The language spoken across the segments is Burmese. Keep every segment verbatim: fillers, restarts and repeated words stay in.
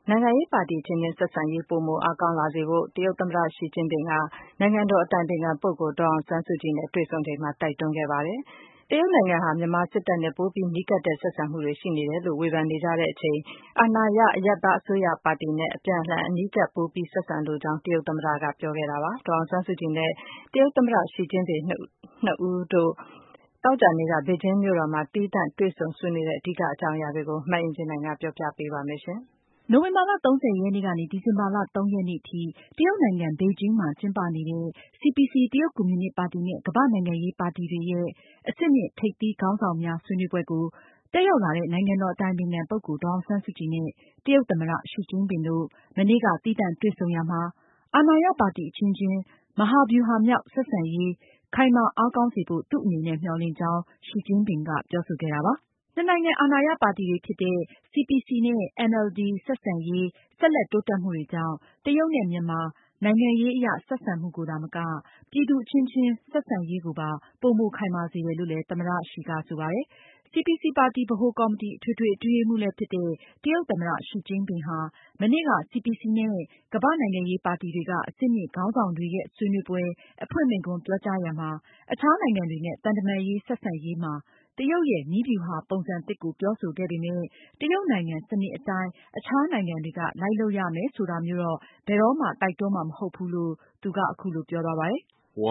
နိုင်ငံရေးပါတီအချင်းချင်းဆက်ဆံရေးပိုမိုအားကောင်းလာစေဖို့တရုတ်သမ္မတရှီကျင်းပင်ကနိုင်ငံတော်အတိုင်ပင်ခံပုဂ္ဂိုလ်ဒေါ်အောင်ဆန်းစုကြည်နဲ့တွေ့ဆုံချိန်မှာတိုက်တွန်းခဲ့ပါတယ်။တရုတ်နိုင်ငံဟာမြန်မာစစ်တပ်နဲ့ပိုပြီးနီးကပ်တဲ့ဆက်ဆံမှုတွေရှိနေတယ်လို့ဝေဖန်နေကြတဲ့အချိန်အာဏာရအရပ်သားအစိုးရပါတီနဲ့အပြန်အလှန်အနီးကပ်ပိုပြီးဆက်ဆံလိုကြောင်းတရုတ်သမ္မတကပြောခဲ့တာပါ။ဒေါ်အောင်ဆန်းစုကြည်နဲ့တရုတ်သမ္မတရှီကျင်းပင်နှစ်ဦးတို့သောကြာနေ့ကဘေကျင်းမြို့တော်မှာသီးသန့်တွေ့ဆုံဆွေးနွေးတဲ့အဓိကအကြောင်းအရာတွေကိုမအင်ကြင်းနိုင်ကပြောပြပေးပါမယ်ရှင်။နိုဝင်ဘာလ ၃၀ ရက်နေ့ကနေ ဒီဇင်ဘာလ ၃ ရက်နေ့ထိတရုတ်နိုင်ငံဘေကျင်းမှာကျင်းပနေတဲ့ စီ ပီ စီ တရုတ်ကွန်မြူနစ်ပါတီနဲ့ကမ္ဘာ့နိုင်ငံရေးပါတီတွေရဲ့အဆင့်မြင့်ထိပ်သီးခေါင်းဆောင်များဆွေးနွေးပွဲကိုတက်ရောက်လာတဲ့နိုင်ငံတော်အတိုင်ပင်ခံပုဂ္ဂိုလ်ဒေါ်အောင်ဆန်းစုကြည်နဲ့တရုတ်သမ္မတရှီကျင်းပင်တို့မနေ့ကသီးသန့်တွေ့ဆုံရာမှာအာဏာရပါတီအချင်းချင်းမဟာဗျူဟာမြောက်ဆက်ဆံရေးခိုင်မာအားကောင်းစေဖို့သူ့အနေနဲ့မျှော်လင့်ကြောင်းရှီကျင်းပင်ကပြောဆိုခဲ့တာပါ။နှစ်နိုင်ငံအာဏာရပါတီတွေဖြစ်တဲ့ စီ ပီ စီ နဲ့ အန် အယ်လ် ဒီ ဆက်ဆံရေးဆက်လက်တိုးတက်မှုတွေကြောင့်တရုတ်နဲ့မြန်မာနိုင်ငံရေးအရဆက်ဆံမှုကိုသာမကပြည်သူအချင်းချင်းဆက်ဆံရေးကိုပါပိုမိုခိုင်မာစေတယ်လို့လည်းသမ္မတရှီကဆိုပါတယ်။ စီ ပီ စီ ပါတီဗဟိုကော်မတီအထွေထွေအတွင်းရေးမှူးလည်းဖြစ်တဲ့တရုတ်သမ္မတရှီကျင်းပင်ဟာမနေ့က စီ ပီ စီ နဲ့ကမ္ဘာ့နိုင်ငံရေးပါတီတွေကအဆင့်မြင့်ခေါင်းဆောင်တွေရဲ့ဆွေးနွေးပွဲအဖွင့်မိန့်ခွန်းပြောကြားရာမှာအခြားနိုင်ငံတွေနဲ့သံတမန်ရေးဆက်ဆံရေးမှာတရုတ်ရဲ့နည်းဗျူဟာပုံစံသစ်ကိုပြောဆိုခဲ့ပေမယ့်တရုတ်နိုင်ငံစနစ်အတိုင်းအခြားနိုင်ငံတွေကလိုက်လုပ်ရမယ်ဆိုတာမျိုးတော့ဘယ်တော့မှတိုက်တွန်းမှာမဟုတ်ဘူးလို့သူကအခုလိုပြောသွားပါတယ်။ "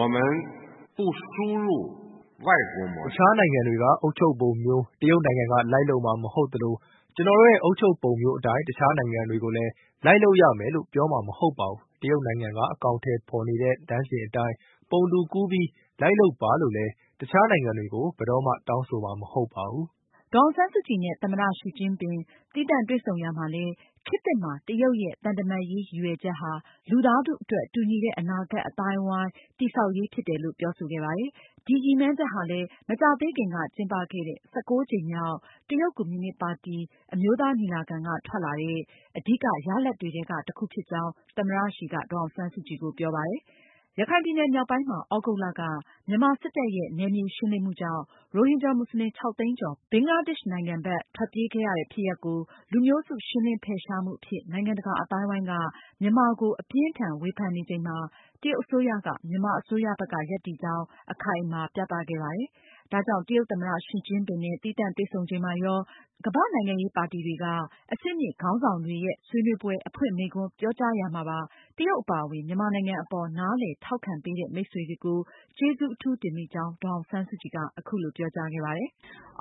အခြားနိုင်ငံတွေကအုပ်ချုပ်ပုံမျိုးတရုတ်နိုင်ငံကလိုက်လုပ်မှာမဟုတ်သလိုကျနော်တို့ရဲ့အုပ်ချုပ်ပုံမျိုးအတိုင်းအခြားနိုင်ငံတွေကိုလည်းလိုက်လုပ်ရမယ်လို့ပြောမှာမဟုတ်ပါဘူး။တရုတ်နိုင်ငံကအကောင်အထည်ဖော်နေတဲ့လမ်းစဉ်အတိုင်းပုံတူကူးပြီးလိုက်လုပ်ပါလို့လည်းတခြားနိုင်ငံတွေကိုဘယ်တော့မှတောင်းဆိုမှာမဟုတ်ပါဘူး။ " ဒေါ်အောင်ဆန်းစုကြည်နဲ့သမ္မတရှီကျင်းပင်သီးသန့်တွေ့ဆုံရာမှာလည်းခေတ်သစ်မှာတရုတ်ရဲ့သံတမန်ရေးရည်ရွယ်ချက်ဟာလူသားထုအတွက်တူညီတဲ့အနာဂတ်အသိုင်းအဝိုင်းတည်ဆောက်ရေးဖြစ်တယ်လို့ပြောဆိုခဲ့ပါတယ်။ ဒီရည်မှန်းချက်ဟာလည်းမကြာသေးခင်ကကျင်းပခဲ့တဲ့ ၁၉ ကြိမ်မြောက်တရုတ်ကွန်မြူနစ်ပါတီအမျိုးသားညီလာခံကထွက်လာတဲ့အဓိကရလဒ်တွေထဲကတခုဖြစ်ကြောင်းသမ္မတရှီကဒေါ်အောင်ဆန်းစုကြည်ကိုပြောပါတယ်။ ရခိုင်ပြည်နယ်မြောက်ပိုင်းမှာသြဂုတ်လကမြန်မာစစ်တပ်ရဲ့နယ်မြေရှင်းလင်းမှုကြောင့်ရိုဟင်ဂျာမွတ်စလင် ခြောက်သိန်းကျော်ဘင်္ဂလားဒေ့ရှ်နိုင်ငံဘက်ထွက်ပြေးခဲ့ရတဲ့ဖြစ်ရပ်ကို လူမျိုးစုရှင်းလင်းဖယ်ရှားမှုအဖြစ်နိုင်ငံတကာအသိုင်းအဝိုင်းကမြန်မာကိုအပြင်းအထန်ဝေဖန်နေချိန်မှာတရုတ်အစိုးရကမြန်မာအစိုးရဘက်ကရပ်တည်ကြောင်းအခိုင်အမာပြသခဲ့ပါတယ်။ ဒါကြောင့်တရုတ်သမ္မတရှီကျင်းပင်နဲ့သီးသန့်တွေ့ဆုံချိန်မှာရောကမ္ဘာ့နိုင်ငံရေးပါတီတွေကအဆင့်မြင့်ခေါင်းဆောင်တွေရဲ့ဆွေးနွေးပွဲအဖွင့်မိန့်ခွန်းပြောကြားရာမှာပါတရုတ်အပါအဝင်မြန်မာနိုင်ငံအပေါ်နားလည်ထောက်ခံပေးတဲ့မိတ်ဆွေတွေကိုကျေးဇူးအထူးတင်မိကြောင်းဒေါ်အောင်ဆန်းစုကြည်ကအခုလိုပြောကြားခဲ့ပါတယ်။ "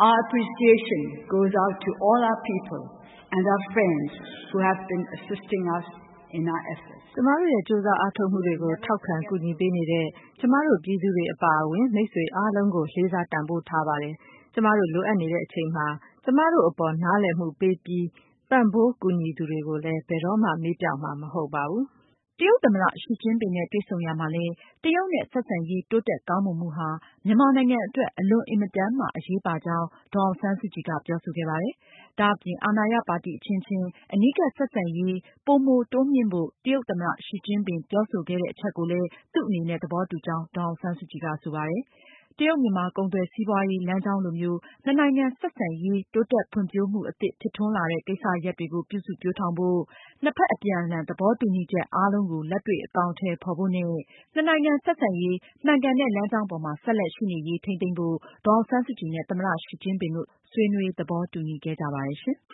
ကျမတို့ရဲ့ကြိုးစားအားထုတ်မှုတွေကိုထောက်ခံကူညီပေးနေတဲ့ကျမတို့ပြည်သူတွေအပါအဝင်မိတ်ဆွေအားလုံးကိုလေးစားတန်ဖိုးထားပါတယ်။ကျမတို့လိုအပ်နေတဲ့အချိန်မှာကျမတို့အပေါ်နားလည်မှုပေးပြီးပံ့ပိုးကူညီသူတွေကိုလည်းဘယ်တော့မှမေ့ပျောက်မှာမဟုတ်ပါဘူး။ " တရုတ်သမ္မတရှီကျင်းပင်နဲ့တွေ့ဆုံရာမှာလည်းတရုတ်နဲ့ဆက်ဆံရေးတိုးတက်ကောင်းမွန်မှုဟာမြန်မာနိုင်ငံအတွက်အလွန်အင်မတန်မှအရေးပါကြောင်းဒေါ်အောင်ဆန်းစုကြည်ကပြောဆိုခဲ့ပါတယ်။ ဒါအပြင်အာဏာရပါတီအချင်းချင်းအနီးကပ်ဆက်ဆံရေးပိုမိုတိုးမြှင့်ဖို့တရုတ်သမ္မတရှီကျင်းပင်ပြောဆိုခဲ့တဲ့အချက်ကိုလည်းသူ့အနေနဲ့သဘောတူကြောင်းဒေါ်အောင်ဆန်းစုကြည်ကဆိုပါတယ်။ တရုတ်-မြန်မာကုန်သွယ်စီးပွားရေးလမ်းကြောင်းလိုမျိုးနှစ်နိုင်ငံဆက်ဆံရေးတိုးတက်ဖွံ့ဖြိုးမှုအသစ်ဖြစ်ထွန်းလာတဲ့ကိစ္စရပ်တွေကိုပြုစုပျိုးထောင်ဖို့နှစ်ဖက်အပြန်အလှန်သဘောတူညီချက်အားလုံးကိုလက်တွေ့အကောင်အထည်ဖော်ဖို့နဲ့နှစ်နိုင်ငံဆက်ဆံရေးမှန်ကန်တဲ့လမ်းကြောင်းပေါ်မှာဆက်လက်ရှိနေရေးထိန်းသိမ်းဖို့ဒေါ်အောင်ဆန်းစုကြည်နဲ့သမ္မတရှီကျင်းပင်တို့ဆွေးနွေးသဘောတူညီခဲ့ကြပါတယ်ရှင်။